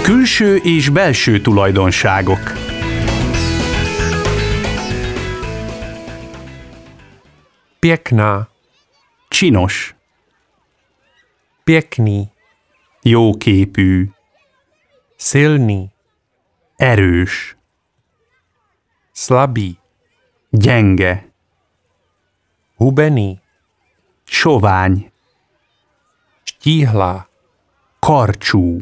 Külső és belső tulajdonságok. Pěkná, Csinos, pěkný, jóképű, silný, erős, slabý, gyenge, hubený, sovány, štíhlá, karcsú,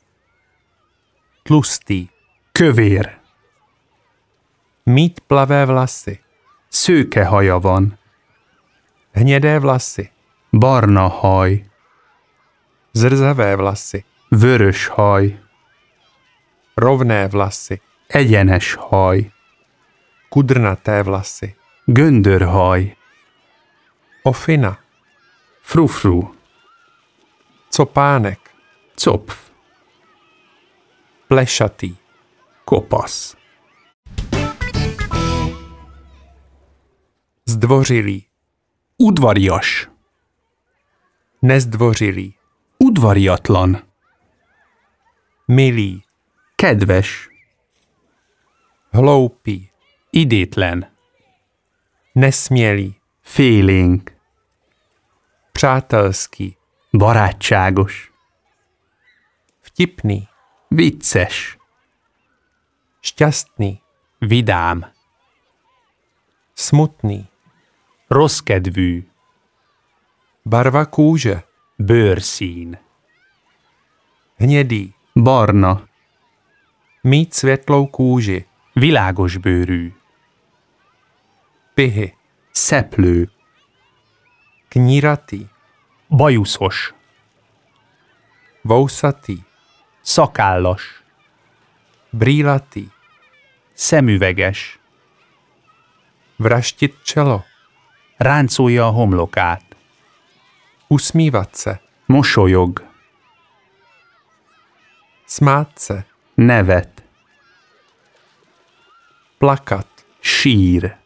tlustý, kövér, mít plavé vlasy, szőke haja van, hnědé vlasy, barna haj, zrzavé vlasy, vörös haj, rovné vlasy, egyenes haj, kudrnaté vlasy, göndörhaj, ofina, frufru, copánek, copf, plešatý, kopasz, zdvořilý, udvarias, nezdvořilý, udvariatlan, milý, kedves, hloupý, idétlen, nesmělý, félénk, přátelský, barátságos, vtipný, vicces, šťastný, vidám, smutný, rosszkedvű, barva kůže, bőrszín, hnědý, barna, mít světlou kůži, világos bőrű, pihy, szeplő, kníratý, bajuszos, vousatý, szakállas, brýlatý, szemüveges, vraštit čelo, ráncolja a homlokát, usmívat se, mosolyog, smát se, nevet, plakat, sír,